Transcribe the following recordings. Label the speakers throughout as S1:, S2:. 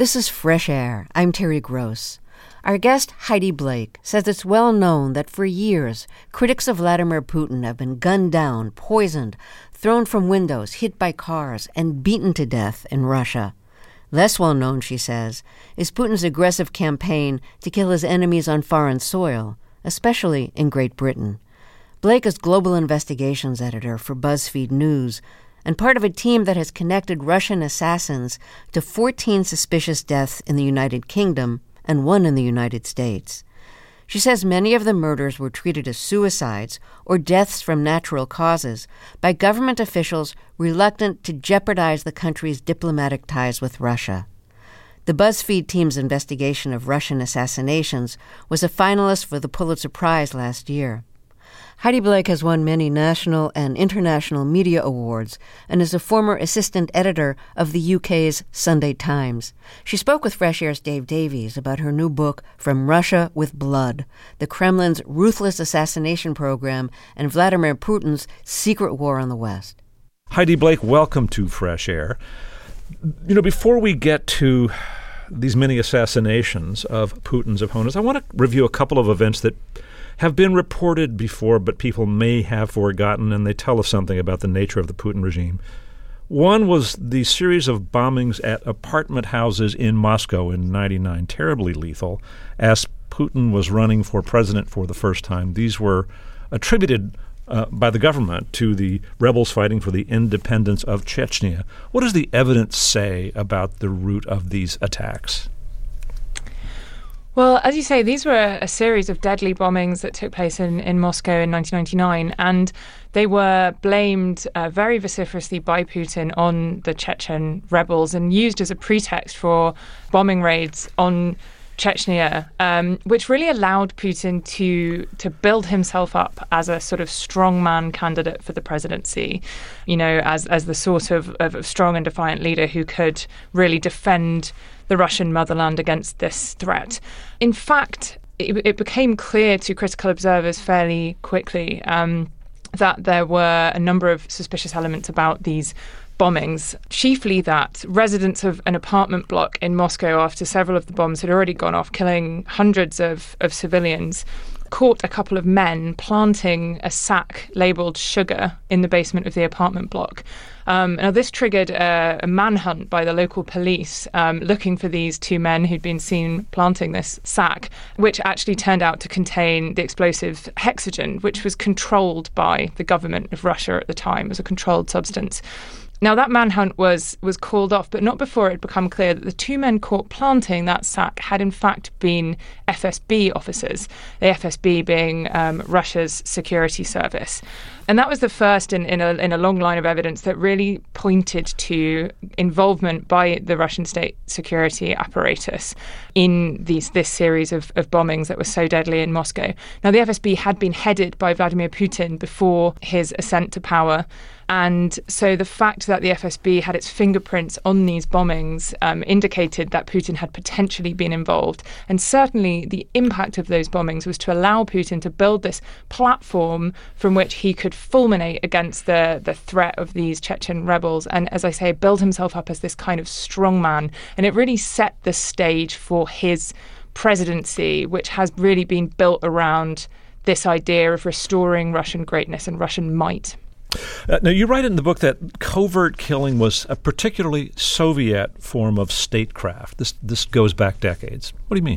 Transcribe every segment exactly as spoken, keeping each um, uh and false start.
S1: This is Fresh Air. I'm Terry Gross. Our guest, Heidi Blake, says it's well known that for years, critics of Vladimir Putin have been gunned down, poisoned, thrown from windows, hit by cars, and beaten to death in Russia. Less well known, she says, is Putin's aggressive campaign to kill his enemies on foreign soil, especially in Great Britain. Blake is global investigations editor for BuzzFeed News, and part of a team that has connected Russian assassins to fourteen suspicious deaths in the United Kingdom and one in the United States. She says many of the murders were treated as suicides or deaths from natural causes by government officials reluctant to jeopardize the country's diplomatic ties with Russia. The BuzzFeed team's investigation of Russian assassinations was a finalist for the Pulitzer Prize last year. Heidi Blake has won many national and international media awards and is a former assistant editor of the U K's Sunday Times. She spoke with Fresh Air's Dave Davies about her new book, From Russia with Blood, the Kremlin's ruthless assassination program and Vladimir Putin's secret war on the West.
S2: Heidi Blake, welcome to Fresh Air. You know, before we get to these many assassinations of Putin's opponents, I want to review a couple of events that have been reported before, but people may have forgotten, and they tell us something about the nature of the Putin regime. One was the series of bombings at apartment houses in Moscow in ninety-nine, terribly lethal, as Putin was running for president for the first time. These were attributed uh, by the government to the rebels fighting for the independence of Chechnya. What does the evidence say about the root of these attacks?
S3: Well, as you say, these were a series of deadly bombings that took place in, in Moscow in nineteen ninety-nine, and they were blamed uh, very vociferously by Putin on the Chechen rebels and used as a pretext for bombing raids on Chechnya, um, which really allowed Putin to to build himself up as a sort of strongman candidate for the presidency, you know, as as the sort of, of strong and defiant leader who could really defend the Russian motherland against this threat. In fact, it, it became clear to critical observers fairly quickly um, that there were a number of suspicious elements about these bombings, chiefly that residents of an apartment block in Moscow, after several of the bombs had already gone off, killing hundreds of, of civilians, caught a couple of men planting a sack labelled sugar in the basement of the apartment block. Um, now, this triggered a, a manhunt by the local police um, looking for these two men who'd been seen planting this sack, which actually turned out to contain the explosive hexogen, which was controlled by the government of Russia at the time as a controlled substance. Now, that manhunt was was called off, but not before it had become clear that the two men caught planting that sack had in fact been F S B officers, the F S B being um, Russia's security service. And that was the first in, in, a, in a long line of evidence that really pointed to involvement by the Russian state security apparatus in these this series of, of bombings that were so deadly in Moscow. Now, the F S B had been headed by Vladimir Putin before his ascent to power. And so the fact that the F S B had its fingerprints on these bombings um, indicated that Putin had potentially been involved. And certainly the impact of those bombings was to allow Putin to build this platform from which he could fulminate against the, the threat of these Chechen rebels. And as I say, build himself up as this kind of strongman. And it really set the stage for his presidency, which has really been built around this idea of restoring Russian greatness and Russian might.
S2: Uh, now, you write in the book that covert killing was a particularly Soviet form of statecraft. This this goes back decades. What do you mean?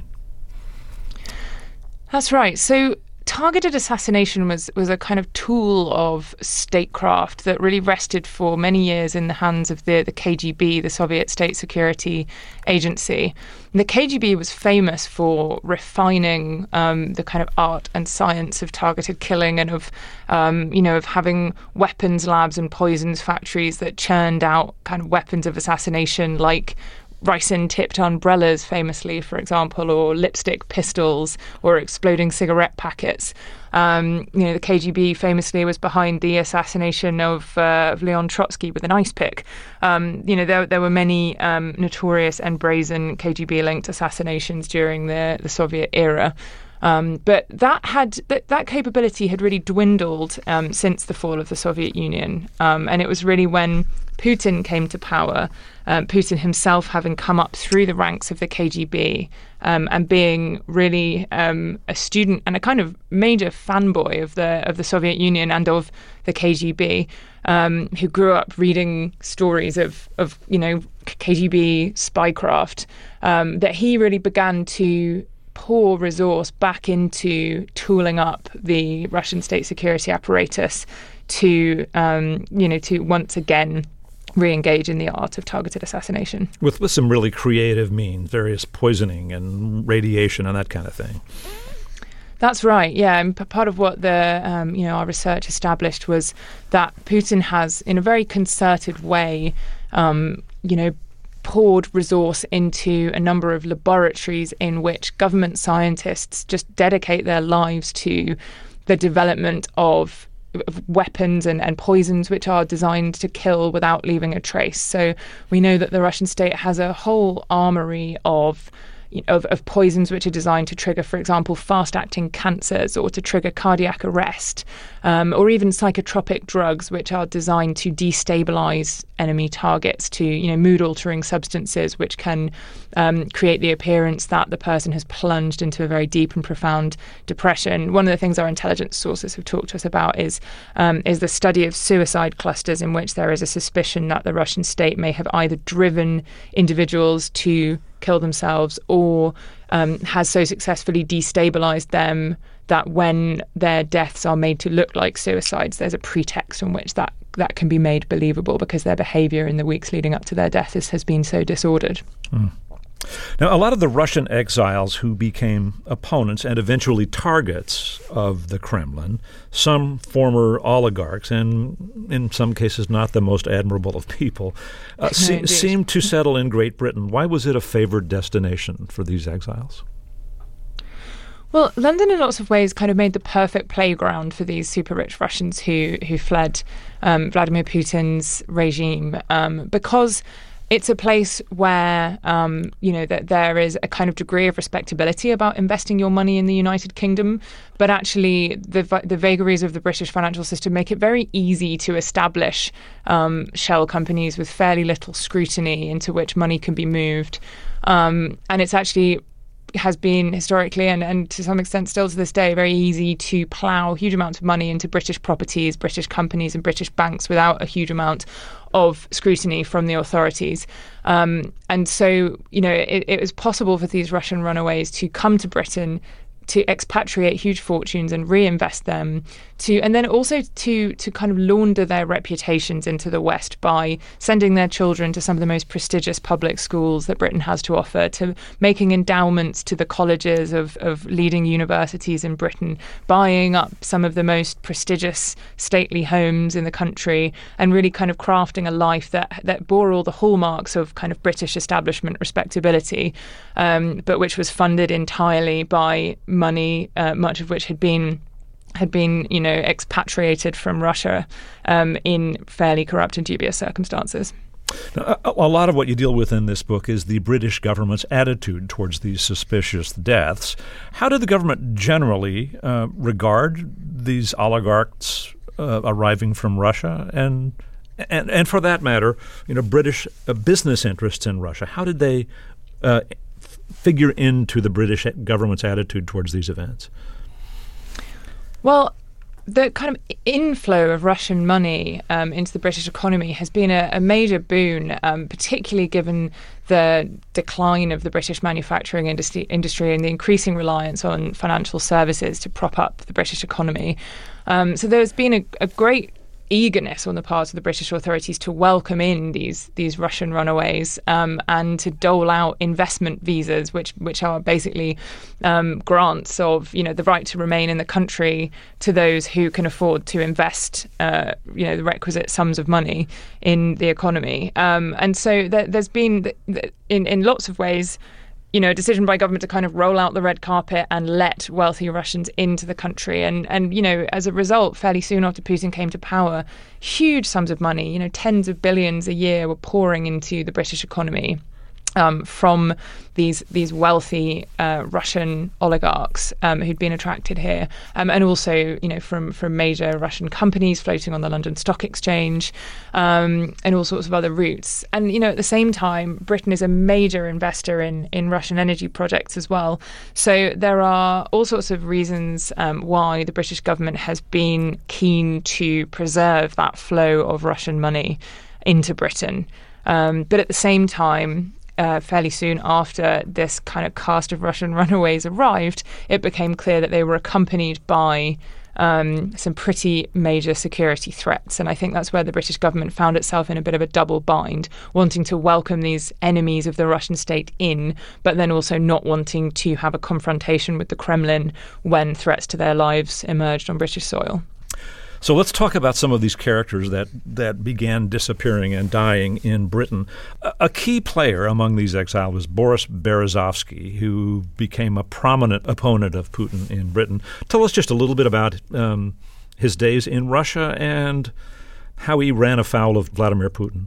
S3: That's right. So targeted assassination was, was a kind of tool of statecraft that really rested for many years in the hands of the, the K G B, the Soviet State Security Agency. And the K G B was famous for refining um, the kind of art and science of targeted killing and of, um, you know, of having weapons labs and poisons factories that churned out kind of weapons of assassination like ricin-tipped umbrellas, famously, for example, or lipstick pistols or exploding cigarette packets. Um, you know, the K G B famously was behind the assassination of, uh, of Leon Trotsky with an ice pick. Um, you know, there, there were many um, notorious and brazen K G B-linked assassinations during the, the Soviet era. Um, but that had that, that capability had really dwindled um, since the fall of the Soviet Union, um, and it was really when Putin came to power, um, Putin himself having come up through the ranks of the K G B um, and being really um, a student and a kind of major fanboy of the of the Soviet Union and of the K G B, um, who grew up reading stories of of you know K G B spycraft, um, that he really began to pour resource back into tooling up the Russian state security apparatus to um, you know to once again re-engage in the art of targeted assassination.
S2: With, with some really creative means, various poisoning and radiation and that kind of thing.
S3: That's right, yeah. And p- part of what the um, you know our research established was that Putin has, in a very concerted way, um, you know, poured resource into a number of laboratories in which government scientists just dedicate their lives to the development of weapons and, and poisons which are designed to kill without leaving a trace. So we know that the Russian state has a whole armory of Of, of poisons which are designed to trigger, for example, fast-acting cancers or to trigger cardiac arrest, um, or even psychotropic drugs which are designed to destabilize enemy targets, to, you know, mood-altering substances which can um, create the appearance that the person has plunged into a very deep and profound depression. One of the things our intelligence sources have talked to us about is um, is the study of suicide clusters in which there is a suspicion that the Russian state may have either driven individuals to kill themselves or um, has so successfully destabilized them that when their deaths are made to look like suicides, there's a pretext on which that, that can be made believable because their behavior in the weeks leading up to their death is, has been so disordered.
S2: Mm. Now, a lot of the Russian exiles who became opponents and eventually targets of the Kremlin, some former oligarchs, and in some cases not the most admirable of people, uh, se- seemed to settle in Great Britain. Why was it a favored destination for these exiles?
S3: Well, London in lots of ways kind of made the perfect playground for these super rich Russians who who fled um, Vladimir Putin's regime um, because it's a place where, um, you know, that there is a kind of degree of respectability about investing your money in the United Kingdom, but actually the the vagaries of the British financial system make it very easy to establish um, shell companies with fairly little scrutiny into which money can be moved. Um, and it's actually has been historically and, and to some extent still to this day very easy to plough huge amounts of money into British properties, British companies and British banks without a huge amount of scrutiny from the authorities. Um, and so, you know, it, it was possible for these Russian runaways to come to Britain, to expatriate huge fortunes and reinvest them, to and then also to to kind of launder their reputations into the West by sending their children to some of the most prestigious public schools that Britain has to offer, to making endowments to the colleges of, of leading universities in Britain, buying up some of the most prestigious stately homes in the country, and really kind of crafting a life that that bore all the hallmarks of kind of British establishment respectability, um, but which was funded entirely by money, uh, much of which had been had been, you know, expatriated from Russia um, in fairly corrupt and dubious circumstances.
S2: Now, a, a lot of what you deal with in this book is the British government's attitude towards these suspicious deaths. How did the government generally uh, regard these oligarchs uh, arriving from Russia, and and and for that matter, you know, British uh, business interests in Russia? How did they uh, figure into the British government's attitude towards these events?
S3: Well, the kind of inflow of Russian money um, into the British economy has been a, a major boon, um, particularly given the decline of the British manufacturing industry, industry and the increasing reliance on financial services to prop up the British economy. Um, so there's been a, a great eagerness on the part of the British authorities to welcome in these these Russian runaways um, and to dole out investment visas, which which are basically um, grants of, you know, the right to remain in the country to those who can afford to invest, uh, you know, the requisite sums of money in the economy. Um, and so there, there's been, in in lots of ways, you know, a decision by government to kind of roll out the red carpet and let wealthy Russians into the country. And, and you know, as a result, fairly soon after Putin came to power, huge sums of money, you know, tens of billions a year were pouring into the British economy. Um, from these these wealthy uh, Russian oligarchs um, who'd been attracted here, um, and also you know from from major Russian companies floating on the London Stock Exchange, um, and all sorts of other routes. And you know at the same time, Britain is a major investor in in Russian energy projects as well. So there are all sorts of reasons um, why the British government has been keen to preserve that flow of Russian money into Britain. Um, but at the same time, Uh, fairly soon after this kind of cast of Russian runaways arrived, it became clear that they were accompanied by um, some pretty major security threats. And I think that's where the British government found itself in a bit of a double bind, wanting to welcome these enemies of the Russian state in, but then also not wanting to have a confrontation with the Kremlin when threats to their lives emerged on British soil.
S2: So let's talk about some of these characters that, that began disappearing and dying in Britain. A, a key player among these exiles was Boris Berezovsky, who became a prominent opponent of Putin in Britain. Tell us just a little bit about um, his days in Russia and how he ran afoul of Vladimir Putin.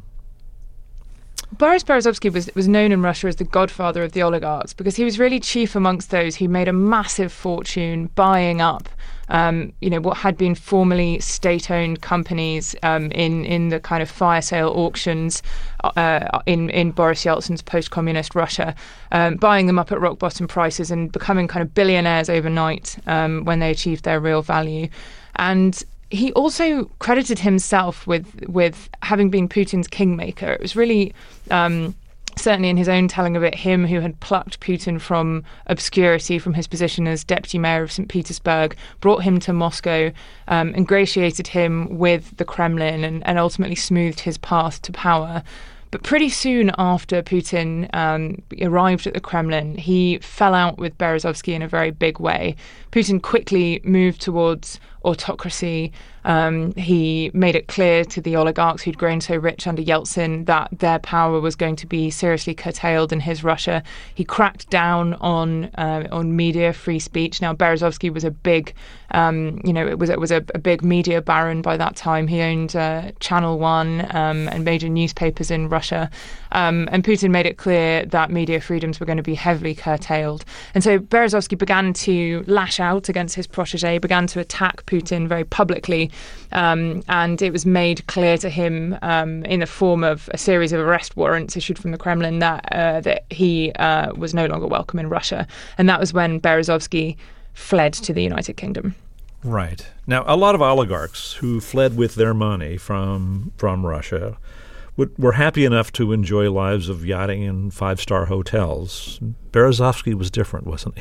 S3: Boris Berezovsky was, was known in Russia as the godfather of the oligarchs because he was really chief amongst those who made a massive fortune buying up Um, you know, what had been formerly state-owned companies um, in in the kind of fire sale auctions uh, in in Boris Yeltsin's post-communist Russia, um, buying them up at rock bottom prices and becoming kind of billionaires overnight um, when they achieved their real value. And he also credited himself with with having been Putin's kingmaker. It was really Um, certainly in his own telling of it, him who had plucked Putin from obscurity from his position as deputy mayor of Saint Petersburg, brought him to Moscow, um, ingratiated him with the Kremlin and, and ultimately smoothed his path to power. But pretty soon after Putin um, arrived at the Kremlin, he fell out with Berezovsky in a very big way. Putin quickly moved towards autocracy. Um, he made it clear to the oligarchs who'd grown so rich under Yeltsin that their power was going to be seriously curtailed in his Russia. He cracked down on uh, on media, free speech. Now, Berezovsky was a big, um, you know, it was it was a, a big media baron by that time. He owned uh, Channel One um, and major newspapers in Russia. Um, and Putin made it clear that media freedoms were going to be heavily curtailed. And so Berezovsky began to lash out against his protege, began to attack Putin very publicly. Um, and it was made clear to him um, in the form of a series of arrest warrants issued from the Kremlin that uh, that he uh, was no longer welcome in Russia. And that was when Berezovsky fled to the United Kingdom.
S2: Right. Now, a lot of oligarchs who fled with their money from from Russia would, were happy enough to enjoy lives of yachting in five-star hotels. Berezovsky was different, wasn't he?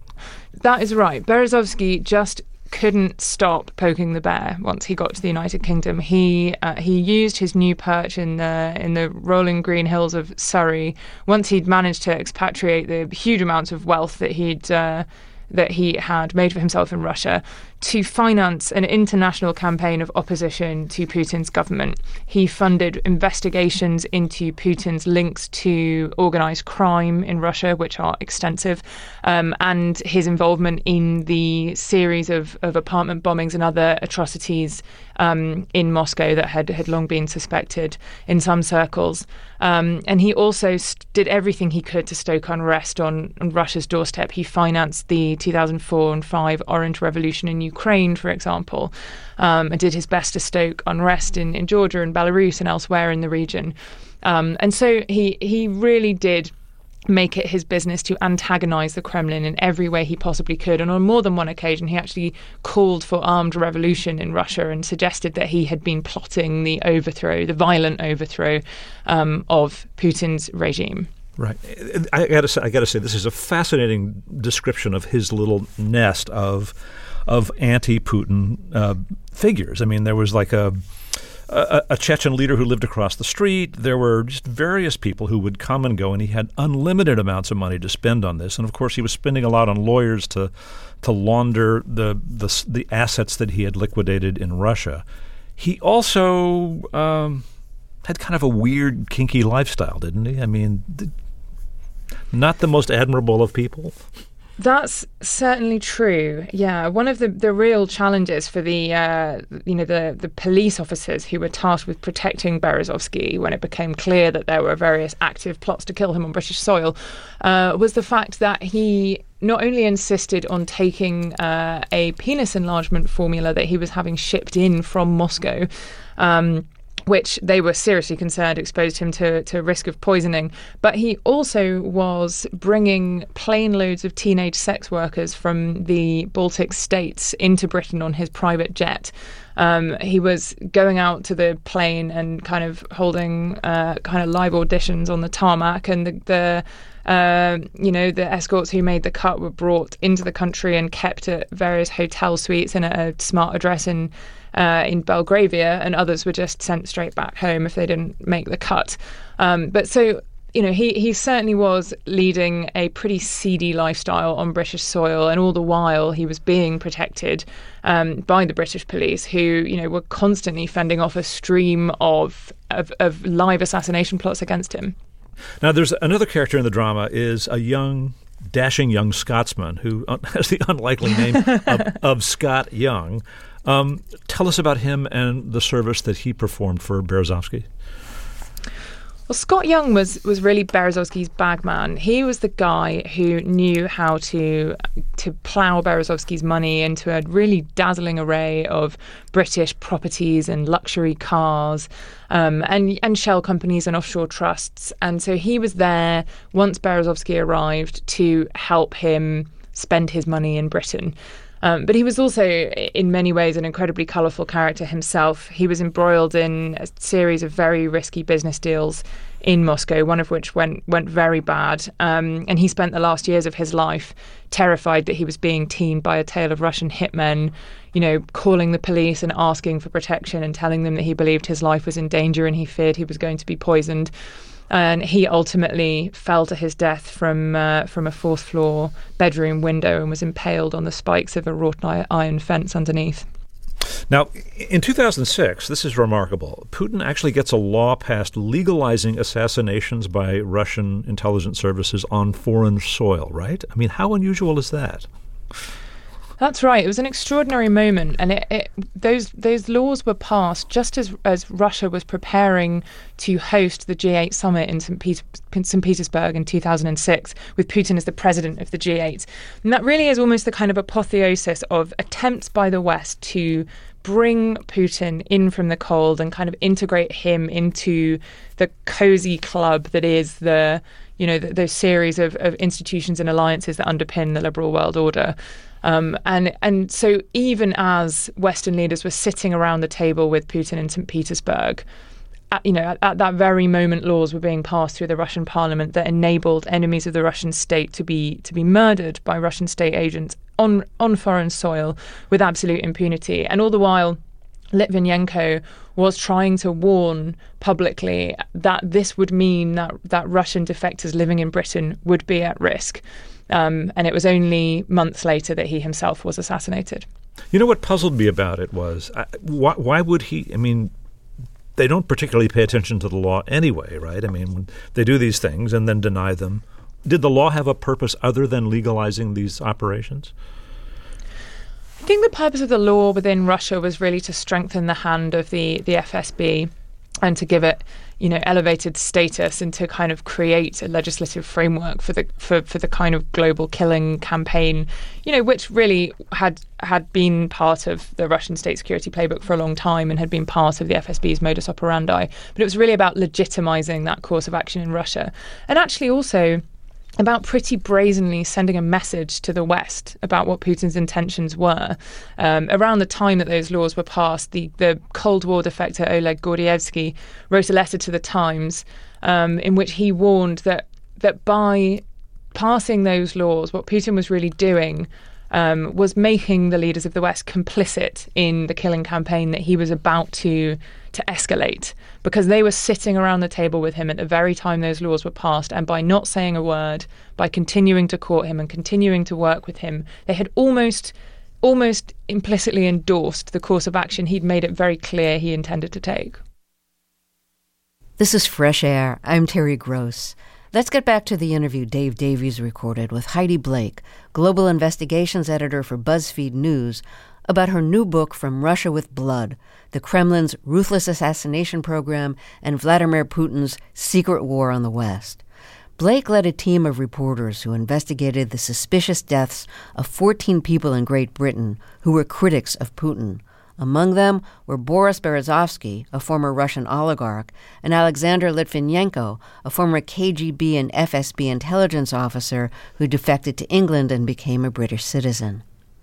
S3: That is right. Berezovsky just couldn't stop poking the bear once he got to the United Kingdom. He uh, he used his new perch in the in the rolling green hills of Surrey. Once he'd managed to expatriate the huge amounts of wealth that he'd uh, that he had made for himself in Russia, to finance an international campaign of opposition to Putin's government. He funded investigations into Putin's links to organized crime in Russia, which are extensive, um, and his involvement in the series of, of apartment bombings and other atrocities um, in Moscow that had, had long been suspected in some circles. Um, and he also st- did everything he could to stoke unrest on, on Russia's doorstep. He financed the two thousand four and five Orange Revolution in Ukraine, for example, um, and did his best to stoke unrest in, in Georgia and Belarus and elsewhere in the region. Um, and so he he really did make it his business to antagonize the Kremlin in every way he possibly could. And on more than one occasion, he actually called for armed revolution in Russia and suggested that he had been plotting the overthrow, the violent overthrow um, of Putin's regime.
S2: Right. I got to say, I got to say, this is a fascinating description of his little nest of of anti-Putin uh, figures. I mean, there was like a, a a Chechen leader who lived across the street. There were just various people who would come and go, and he had unlimited amounts of money to spend on this. And of course, he was spending a lot on lawyers to to launder the the, the assets that he had liquidated in Russia. He also um, had kind of a weird, kinky lifestyle, didn't he? I mean, th- not the most admirable of people.
S3: That's certainly true. Yeah, one of the, the real challenges for the uh, you know the the police officers who were tasked with protecting Berezovsky when it became clear that there were various active plots to kill him on British soil uh, was the fact that he not only insisted on taking uh, a penis enlargement formula that he was having shipped in from Moscow, Um, which they were seriously concerned exposed him to, to risk of poisoning. But he also was bringing plane loads of teenage sex workers from the Baltic states into Britain on his private jet. Um, he was going out to the plane and kind of holding uh, kind of live auditions on the tarmac, and the, the uh, you know, the escorts who made the cut were brought into the country and kept at various hotel suites and at a smart address in Uh, in Belgravia, and others were just sent straight back home if they didn't make the cut. Um, but so, you know, he, he certainly was leading a pretty seedy lifestyle on British soil, and all the while he was being protected um, by the British police, who, you know, were constantly fending off a stream of, of, of live assassination plots against him.
S2: Now, there's another character in the drama is a young, dashing young Scotsman who has the unlikely name of, of Scott Young. Um, tell us about him and the service that he performed for Berezovsky.
S3: Well, Scott Young was was really Berezovsky's bagman. He was the guy who knew how to to plough Berezovsky's money into a really dazzling array of British properties and luxury cars, um, and and shell companies and offshore trusts. And so he was there once Berezovsky arrived to help him spend his money in Britain. Um, but he was also, in many ways, an incredibly colourful character himself. He was embroiled in a series of very risky business deals in Moscow, one of which went went very bad. Um, and he spent the last years of his life terrified that he was being teamed by a tail of Russian hitmen, you know, calling the police and asking for protection and telling them that he believed his life was in danger and he feared he was going to be poisoned. And he ultimately fell to his death from uh, from a fourth floor bedroom window and was impaled on the spikes of a wrought iron fence underneath.
S2: Now, in two thousand six, this is remarkable. Putin actually gets a law passed legalizing assassinations by Russian intelligence services on foreign soil, right? I mean, how unusual is that?
S3: That's right. It was an extraordinary moment, and it, it, those those laws were passed just as as Russia was preparing to host the G eight summit in Saint Peter, Saint Petersburg in two thousand six, with Putin as the president of the G eight. And that really is almost the kind of apotheosis of attempts by the West to bring Putin in from the cold and kind of integrate him into the cozy club that is the, you know, the, those series of, of institutions and alliances that underpin the liberal world order. Um, and and so even as Western leaders were sitting around the table with Putin in Saint Petersburg, at, you know, at, at that very moment, laws were being passed through the Russian parliament that enabled enemies of the Russian state to be to be murdered by Russian state agents on on foreign soil with absolute impunity. And all the while, Litvinenko was trying to warn publicly that this would mean that that Russian defectors living in Britain would be at risk. Um, and it was only months later that he himself was assassinated.
S2: You know what puzzled me about it was, uh, why, why would he, I mean, they don't particularly pay attention to the law anyway, right? I mean, when they do these things and then deny them. Did the law have a purpose other than legalizing these operations?
S3: I think the purpose of the law within Russia was really to strengthen the hand of the, the F S B and to give it, you know, elevated status and to kind of create a legislative framework for the for, for the kind of global killing campaign, you know, which really had had been part of the Russian state security playbook for a long time and had been part of the F S B's modus operandi. But it was really about legitimizing that course of action in Russia. And actually also about pretty brazenly sending a message to the West about what Putin's intentions were. Um, around the time that those laws were passed, the, the Cold War defector Oleg Gordievsky wrote a letter to the Times um, in which he warned that that by passing those laws, what Putin was really doing um, was making the leaders of the West complicit in the killing campaign that he was about to to escalate, because they were sitting around the table with him at the very time those laws were passed, and by not saying a word, by continuing to court him and continuing to work with him, they had almost almost implicitly endorsed the course of action he'd made it very clear he intended to take.
S1: This is Fresh Air. I'm Terry Gross. Let's get back to the interview Dave Davies recorded with Heidi Blake, Global Investigations Editor for BuzzFeed News, about her new book, From Russia with Blood, the Kremlin's ruthless assassination program and Vladimir Putin's secret war on the West. Blake led a team of reporters who investigated the suspicious deaths of fourteen people in Great Britain who were critics of Putin. Among them were Boris Berezovsky, a former Russian oligarch, and Alexander Litvinenko, a former K G B and F S B intelligence officer who defected to England and became a British citizen.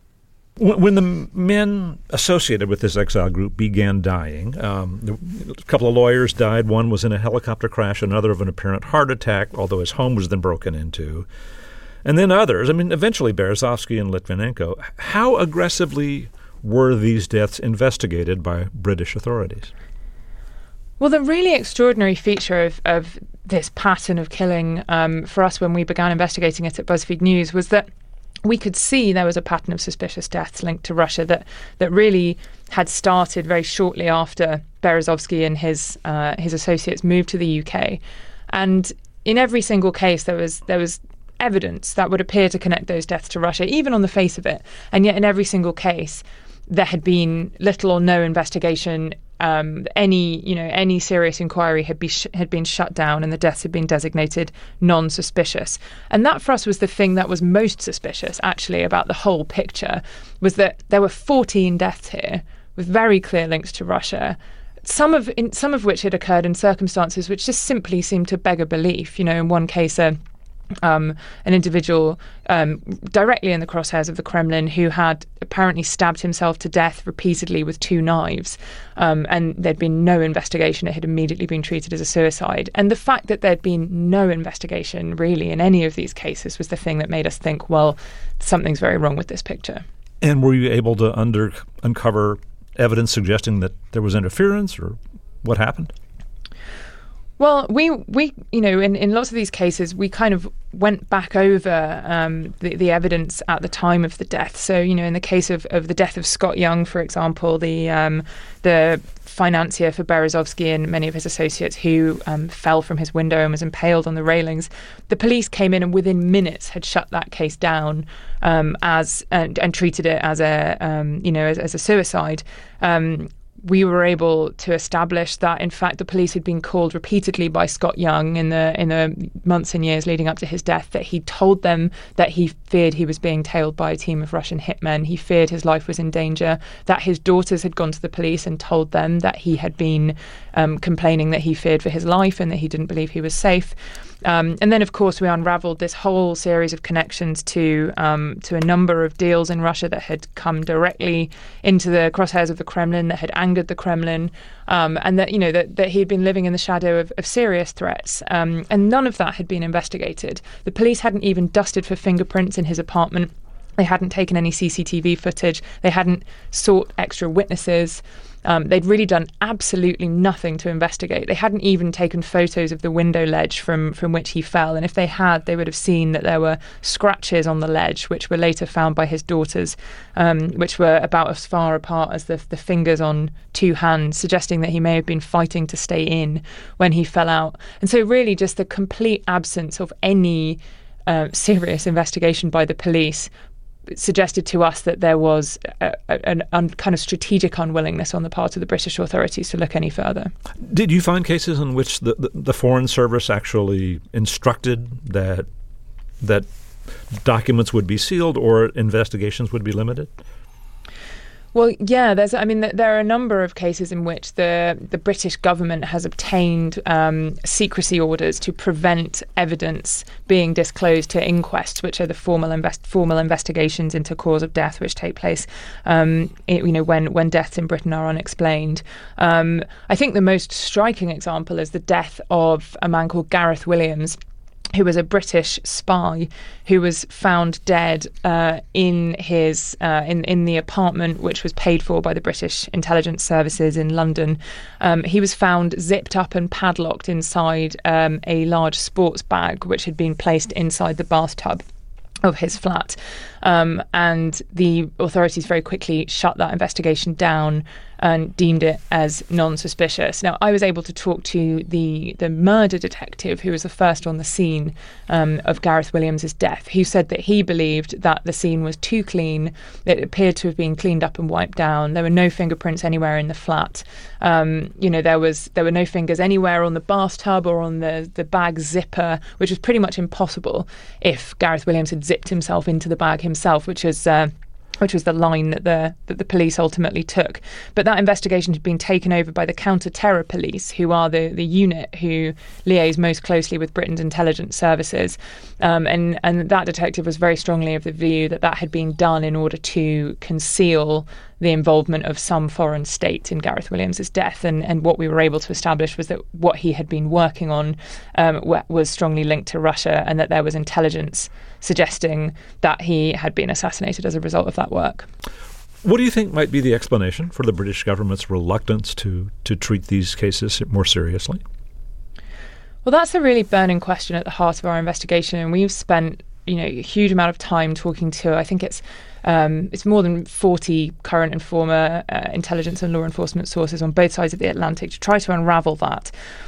S2: When the men associated with this exile group began dying, um, a couple of lawyers died. One was in a helicopter crash, another of an apparent heart attack, although his home was then broken into. And then others, I mean, eventually Berezovsky and Litvinenko. How aggressively were these deaths investigated by British authorities?
S3: Well, the really extraordinary feature of, of this pattern of killing um, for us when we began investigating it at BuzzFeed News was that we could see there was a pattern of suspicious deaths linked to Russia that that really had started very shortly after Berezovsky and his uh, his associates moved to the U K. And in every single case, there was there was evidence that would appear to connect those deaths to Russia, even on the face of it. And yet in every single case, there had been little or no investigation. Um, any, you know, any serious inquiry had, be sh- had been shut down, and the deaths had been designated non-suspicious. And that, for us, was the thing that was most suspicious, actually, about the whole picture, was that there were fourteen deaths here with very clear links to Russia. Some of in, some of which had occurred in circumstances which just simply seemed to beg a belief. You know, in one case, a Um, an individual um, directly in the crosshairs of the Kremlin who had apparently stabbed himself to death repeatedly with two knives, um, and there'd been no investigation. It had immediately been treated as a suicide. And the fact that there'd been no investigation really in any of these cases was the thing that made us think, well, something's very wrong with this picture.
S2: And were you able to under, uncover evidence suggesting that there was interference, or what happened?
S3: Well, we, we you know, in, in lots of these cases, we kind of went back over um, the, the evidence at the time of the death. So, you know, in the case of, of the death of Scott Young, for example, the um, the financier for Berezovsky and many of his associates who um, fell from his window and was impaled on the railings, the police came in and within minutes had shut that case down um, as and, and treated it as a um, you know as, as a suicide. Um, We were able to establish that, in fact, the police had been called repeatedly by Scott Young in the in the months and years leading up to his death, that he told them that he feared he was being tailed by a team of Russian hitmen. He feared his life was in danger, that his daughters had gone to the police and told them that he had been um, complaining that he feared for his life and that he didn't believe he was safe. Um, and then, of course, we unraveled this whole series of connections to um, to a number of deals in Russia that had come directly into the crosshairs of the Kremlin, that had angered the Kremlin, um, and that, you know, that, that he had been living in the shadow of, of serious threats. Um, and none of that had been investigated. The police hadn't even dusted for fingerprints in his apartment. They hadn't taken any C C T V footage. They hadn't sought extra witnesses. Um, they'd really done absolutely nothing to investigate. They hadn't even taken photos of the window ledge from, from which he fell. And if they had, they would have seen that there were scratches on the ledge, which were later found by his daughters, um, which were about as far apart as the, the fingers on two hands, suggesting that he may have been fighting to stay in when he fell out. And so really just the complete absence of any uh, serious investigation by the police suggested to us that there was a, a, an un, kind of strategic unwillingness on the part of the British authorities to look any further.
S2: Did you find cases in which the, the, the Foreign Service actually instructed that that documents would be sealed or investigations would be limited?
S3: Well, yeah, there's. I mean, there are a number of cases in which the the British government has obtained um, secrecy orders to prevent evidence being disclosed to inquests, which are the formal invest, formal investigations into cause of death, which take place, um, it, you know, when when deaths in Britain are unexplained. Um, I think the most striking example is the death of a man called Gareth Williams, who was a British spy who was found dead uh, in his uh, in in the apartment which was paid for by the British intelligence services in London. Um, he was found zipped up and padlocked inside um, a large sports bag which had been placed inside the bathtub. of his flat. Um, and the authorities very quickly shut that investigation down and deemed it as non-suspicious. Now, I was able to talk to the the murder detective who was the first on the scene um, of Gareth Williams' death, who said that he believed that the scene was too clean. It appeared to have been cleaned up and wiped down. There were no fingerprints anywhere in the flat. Um, you know, there was there were no fingers anywhere on the bathtub or on the, the bag zipper, which was pretty much impossible if Gareth Williams had zipped himself into the bag himself, which is... Uh, which was the line that the that the police ultimately took. But that investigation had been taken over by the counter-terror police, who are the, the unit who liaise most closely with Britain's intelligence services. Um, and, and that detective was very strongly of the view that that had been done in order to conceal the involvement of some foreign state in Gareth Williams' death. And, and what we were able to establish was that what he had been working on um, was strongly linked to Russia, and that there was intelligence suggesting that he had been assassinated as a result of that work.
S2: What do you think might be the explanation for the British government's reluctance to, to treat these cases more seriously?
S3: Well, that's a really burning question at the heart of our investigation, and we've spent, you know, a huge amount of time talking to, I think it's um, it's more than forty current and former uh, intelligence and law enforcement sources on both sides of the Atlantic to try to unravel that.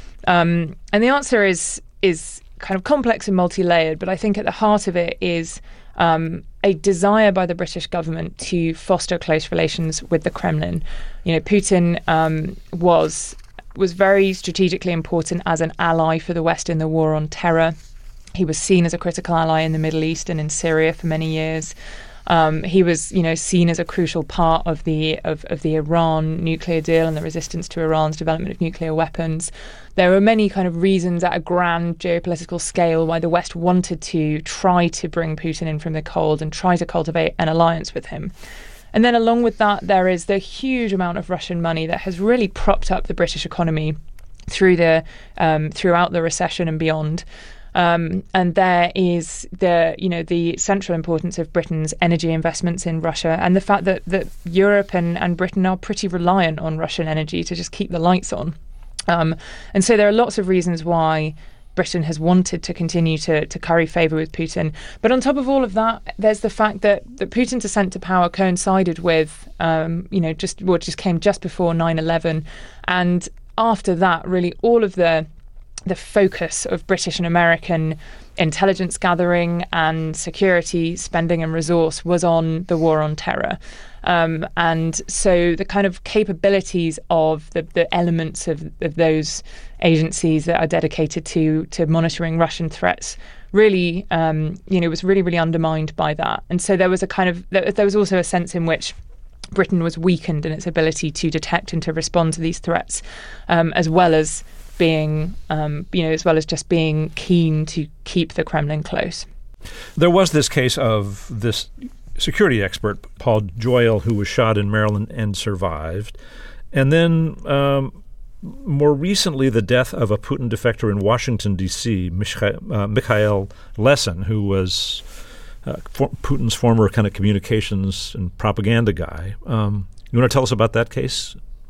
S3: Um, and the answer is is kind of complex and multi-layered, but I think at the heart of it is um, a desire by the British government to foster close relations with the Kremlin. You know, Putin um, was was very strategically important as an ally for the West in the war on terror. He was seen as a critical ally in the Middle East and in Syria for many years. Um, he was, you know, seen as a crucial part of the of, of the Iran nuclear deal and the resistance to Iran's development of nuclear weapons. There were many kind of reasons at a grand geopolitical scale why the West wanted to try to bring Putin in from the cold and try to cultivate an alliance with him. And then along with that, there is the huge amount of Russian money that has really propped up the British economy through the um, throughout the recession and beyond. Um, and there is the, you know, the central importance of Britain's energy investments in Russia, and the fact that, that Europe and, and Britain are pretty reliant on Russian energy to just keep the lights on. Um, and so there are lots of reasons why Britain has wanted to continue to, to curry favour with Putin. But on top of all of that, there's the fact that, that Putin's ascent to power coincided with, um, you know, just what just came just before nine eleven. And after that, really all of the the focus of British and American intelligence gathering and security spending and resource was on the war on terror. Um, and so the kind of capabilities of the, the elements of, of those agencies that are dedicated to to monitoring Russian threats really, um, you know, was really, really undermined by that. And so there was a kind of, there, there was also a sense in which Britain was weakened in its ability to detect and to respond to these threats, um, as well as being, um, you know, as well as just being keen to keep the Kremlin close.
S2: There was this case of this security expert, Paul Joyal, who was shot in Maryland and survived. And then um, more recently, the death of a Putin defector in Washington, D C, Mikhail, uh, Mikhail Lesin, who was uh, for Putin's former kind of communications and propaganda guy. Um, you want to tell us about that case?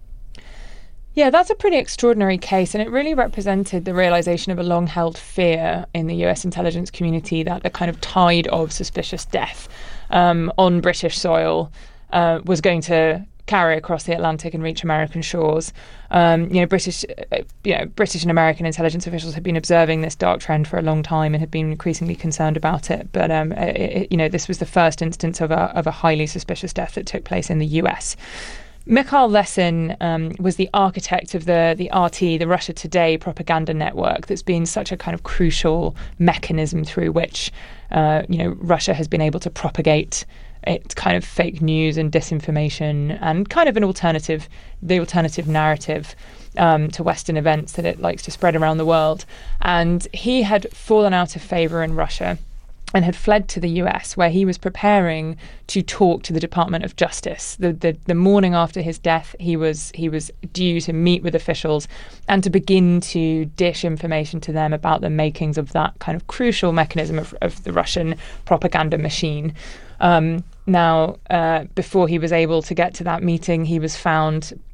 S3: Yeah, that's a pretty extraordinary case, and it really represented the realization of a long-held fear in the U S intelligence community that the kind of tide of suspicious death um, on British soil uh, was going to carry across the Atlantic and reach American shores. Um, you know, British, uh, you know, British and American intelligence officials had been observing this dark trend for a long time and had been increasingly concerned about it. But um, it, it, you know, this was the first instance of a of a highly suspicious death that took place in the U S. Mikhail Lesin um, was the architect of the the R T, the Russia Today propaganda network that's been such a kind of crucial mechanism through which, uh, you know, Russia has been able to propagate its kind of fake news and disinformation and kind of an alternative, the alternative narrative um, to Western events that it likes to spread around the world. And he had fallen out of favour in Russia and had fled to the U S, where he was preparing to talk to the Department of Justice. The, the the morning after his death, he was he was due to meet with officials and to begin to dish information to them about the makings of that kind of crucial mechanism of, of the Russian propaganda machine. Um, now, uh, before he was able to get to that meeting, he was found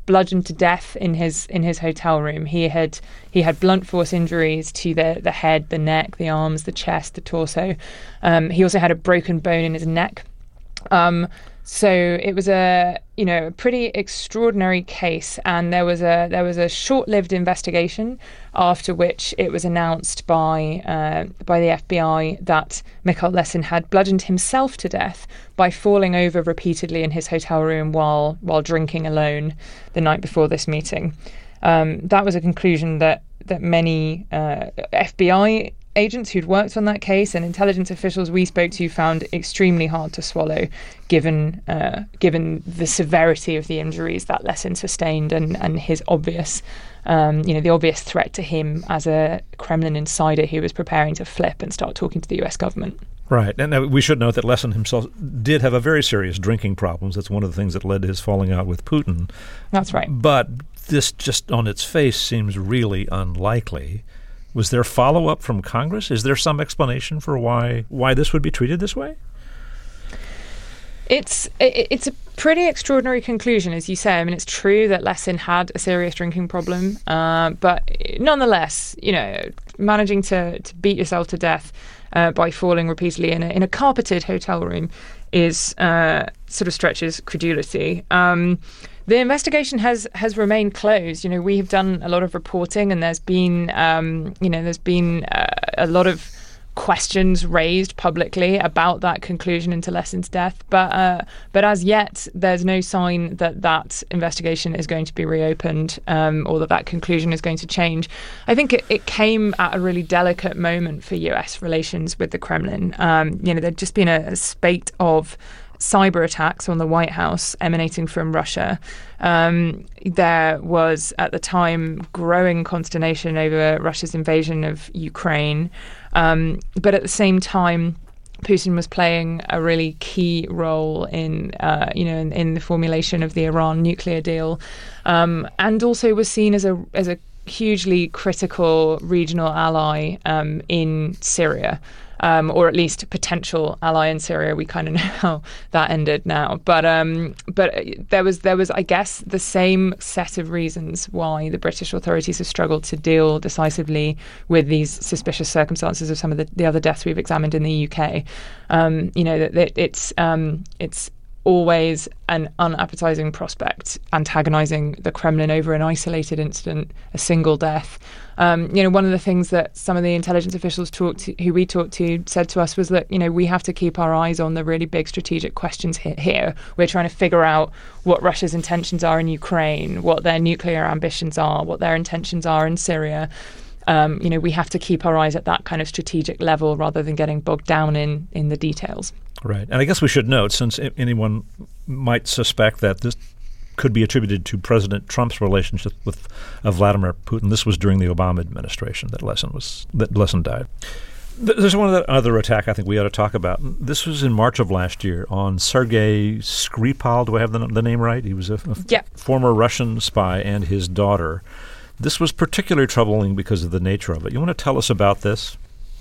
S3: bludgeoned to death in his in his hotel room. He had he had blunt force injuries to the the head, the neck, the arms, the chest, the torso. Um, he also had a broken bone in his neck. Um, so it was a you know a pretty extraordinary case, and there was a there was a short-lived investigation, after which it was announced by uh, by the F B I that Michael Lesin had bludgeoned himself to death by falling over repeatedly in his hotel room while while drinking alone the night before this meeting. Um, that was a conclusion that that many uh, F B I agents who'd worked on that case and intelligence officials we spoke to found extremely hard to swallow, given uh, given the severity of the injuries that Lesin sustained and and his obvious, um, you know, the obvious threat to him as a Kremlin insider who was preparing to flip and start talking to the U S government.
S2: Right. And uh, we should note that Lesin himself did have a very serious drinking problems. That's one of the things that led to his falling out with Putin.
S3: That's right.
S2: But this just on its face seems really unlikely. Was there follow-up from Congress? Is there some explanation for why why this would be treated this way?
S3: It's it, it's a pretty extraordinary conclusion, as you say. I mean, it's true that Lesin had a serious drinking problem, uh, but nonetheless, you know, managing to, to beat yourself to death uh, by falling repeatedly in a, in a carpeted hotel room is uh, sort of stretches credulity. Um, The investigation has has remained closed. You know, we have done a lot of reporting, and there's been, um, you know, there's been uh, a lot of questions raised publicly about that conclusion into Lesin's death. But uh, but as yet, there's no sign that that investigation is going to be reopened, um, or that that conclusion is going to change. I think it, it came at a really delicate moment for U S relations with the Kremlin. Um, you know, there'd just been a, a spate of cyber attacks on the White House emanating from Russia. Um, there was, at the time, growing consternation over Russia's invasion of Ukraine. Um, but at the same time, Putin was playing a really key role in, uh, you know, in, in the formulation of the Iran nuclear deal, um, and also was seen as a as a hugely critical regional ally um, in Syria. Um, or at least a potential ally in Syria. We kind of know how that ended now, but um, but there was there was I guess the same set of reasons why the British authorities have struggled to deal decisively with these suspicious circumstances of some of the, the other deaths we've examined in the U K. Um, you know that, that it's um, it's. always an unappetizing prospect, antagonizing the Kremlin over an isolated incident, a single death. Um, you know, one of the things that some of the intelligence officials talked to, who we talked to said to us was that, you know, we have to keep our eyes on the really big strategic questions here. here. We're trying to figure out what Russia's intentions are in Ukraine, what their nuclear ambitions are, what their intentions are in Syria. Um, you know, we have to keep our eyes at that kind of strategic level rather than getting bogged down in, in the details.
S2: Right. And I guess we should note, since anyone might suspect that this could be attributed to President Trump's relationship with uh, Vladimir Putin, this was during the Obama administration that Lesin was that Lesin died. There's one other attack I think we ought to talk about. This was in March of last year on Sergei Skripal. Do I have the, the name right? He was a, a
S3: yeah.
S2: former Russian spy, and his daughter. This was particularly troubling because of the nature of it. You want to tell us about this?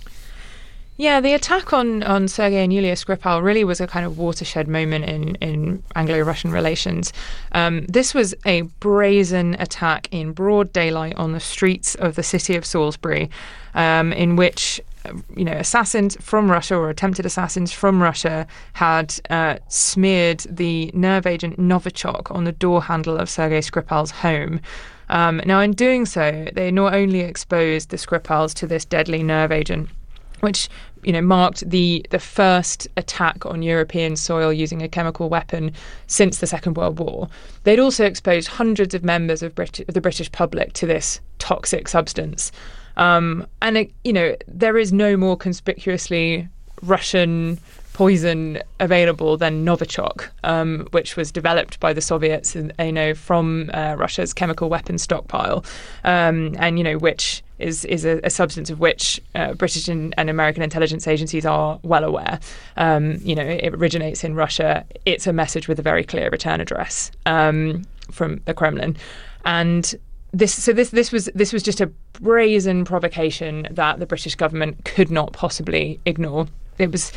S3: Yeah, the attack on, on Sergei and Yulia Skripal really was a kind of watershed moment in, in Anglo-Russian relations. Um, this was a brazen attack in broad daylight on the streets of the city of Salisbury, um, in which you know, assassins from Russia or attempted assassins from Russia had uh, smeared the nerve agent Novichok on the door handle of Sergei Skripal's home. Um, now, in doing so, they not only exposed the Skripals to this deadly nerve agent, which you know marked the the first attack on European soil using a chemical weapon since the Second World War. They'd also exposed hundreds of members of, Brit- of the British public to this toxic substance. Um, and, it, you know, there is no more conspicuously Russian poison available than Novichok, um, which was developed by the Soviets, you know, from uh, Russia's chemical weapons stockpile, um, and, you know, which is is a, a substance of which uh, British and, and American intelligence agencies are well aware. Um, you know, it originates in Russia. It's a message with a very clear return address um, from the Kremlin, and This so this this was this was just a brazen provocation that the British government could not possibly ignore. It was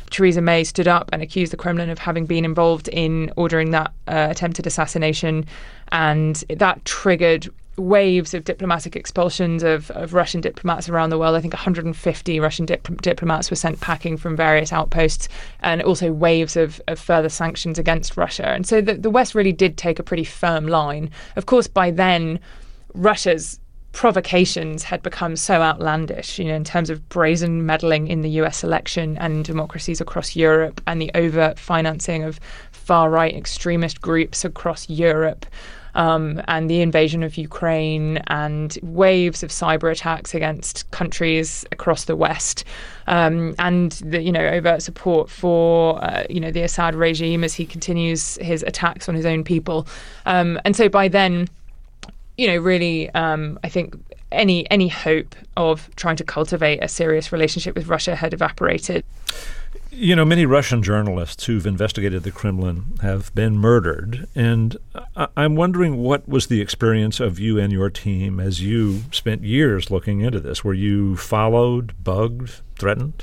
S3: Theresa May stood up and accused the Kremlin of having been involved in ordering that uh, attempted assassination. And that triggered waves of diplomatic expulsions of, of Russian diplomats around the world. I think one hundred fifty Russian dip- diplomats were sent packing from various outposts, and also waves of, of further sanctions against Russia. And so the, the West really did take a pretty firm line. Of course, by then, Russia's provocations had become so outlandish, you know, in terms of brazen meddling in the U S election and democracies across Europe, and the overt financing of far-right extremist groups across Europe. Um, and the invasion of Ukraine, and waves of cyber attacks against countries across the West, um, and the, you know, overt support for uh, you know the Assad regime as he continues his attacks on his own people. Um, and so by then, you know, really, um, I think any any hope of trying to cultivate a serious relationship with Russia had evaporated.
S2: You know, many Russian journalists who've investigated the Kremlin have been murdered, and I- I'm wondering, what was the experience of you and your team as you spent years looking into this? Were you followed, bugged, threatened?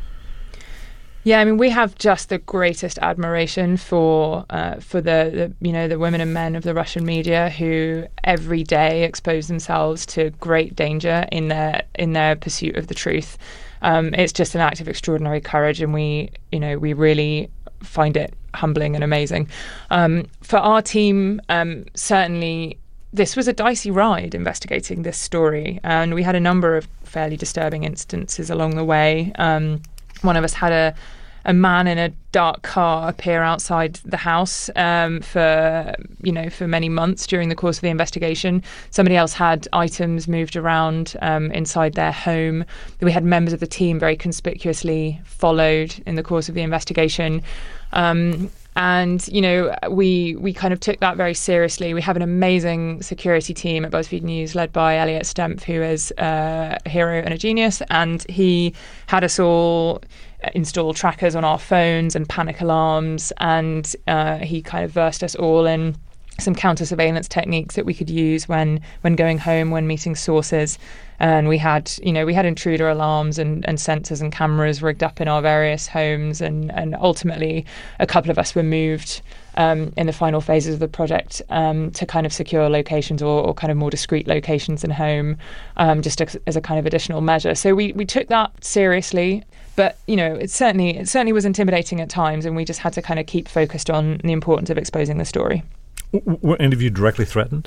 S3: Yeah, I mean, we have just the greatest admiration for uh, for the, the you know the women and men of the Russian media who every day expose themselves to great danger in their in their pursuit of the truth. Um, it's just an act of extraordinary courage, and we, you know, we really find it humbling and amazing. Um, for our team, um, certainly, this was a dicey ride investigating this story, and we had a number of fairly disturbing instances along the way. Um, one of us had a a man in a dark car appear outside the house um, for, you know, for many months during the course of the investigation. Somebody else had items moved around um, inside their home. We had members of the team very conspicuously followed in the course of the investigation. Um, and, you know, we we kind of took that very seriously. We have an amazing security team at BuzzFeed News led by Elliot Stempf, who is uh, a hero and a genius. And he had us all install trackers on our phones and panic alarms, and uh, he kind of versed us all in some counter surveillance techniques that we could use when when going home, when meeting sources. And we had, you know, we had intruder alarms and, and sensors and cameras rigged up in our various homes, and, and ultimately a couple of us were moved um, in the final phases of the project um, to kind of secure locations or, or kind of more discreet locations in home, um, just as, as a kind of additional measure. So we, we took that seriously. But, you know, it certainly it certainly was intimidating at times, and we just had to kind of keep focused on the importance of exposing the story.
S2: Were any of you directly threatened?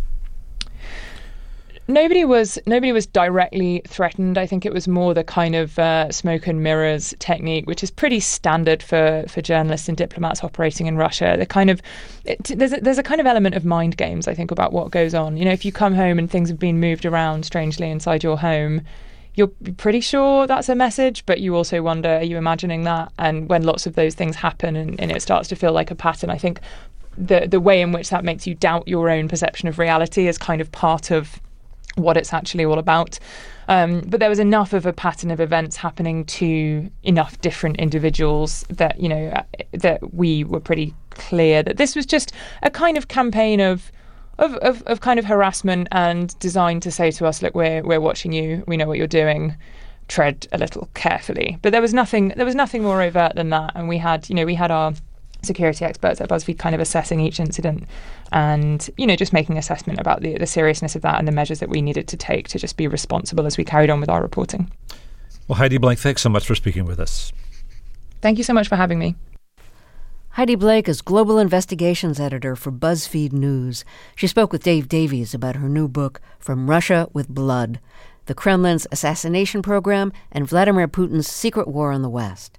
S3: Nobody was nobody was directly threatened. I think it was more the kind of uh, smoke and mirrors technique, which is pretty standard for, for journalists and diplomats operating in Russia. The kind of it, there's a, there's a kind of element of mind games, I think, about what goes on. You know, if you come home and things have been moved around strangely inside your home, you're pretty sure that's a message, but you also wonder, are you imagining that? And when lots of those things happen and, and it starts to feel like a pattern, I think the the way in which that makes you doubt your own perception of reality is kind of part of what it's actually all about. Um, but there was enough of a pattern of events happening to enough different individuals that, you know, that we were pretty clear that this was just a kind of campaign of Of, of of kind of harassment and designed to say to us, look, we're we're watching you, we know what you're doing, tread a little carefully. But there was nothing there was nothing more overt than that. And we had, you know, we had our security experts at BuzzFeed kind of assessing each incident and, you know, just making assessment about the, the seriousness of that and the measures that we needed to take to just be responsible as we carried on with our reporting.
S2: Well, Heidi Blank, thanks so much for speaking with us.
S3: Thank you so much for having me.
S1: Heidi Blake is Global Investigations Editor for BuzzFeed News. She spoke with Dave Davies about her new book, From Russia with Blood, the Kremlin's assassination program and Vladimir Putin's secret war on the West.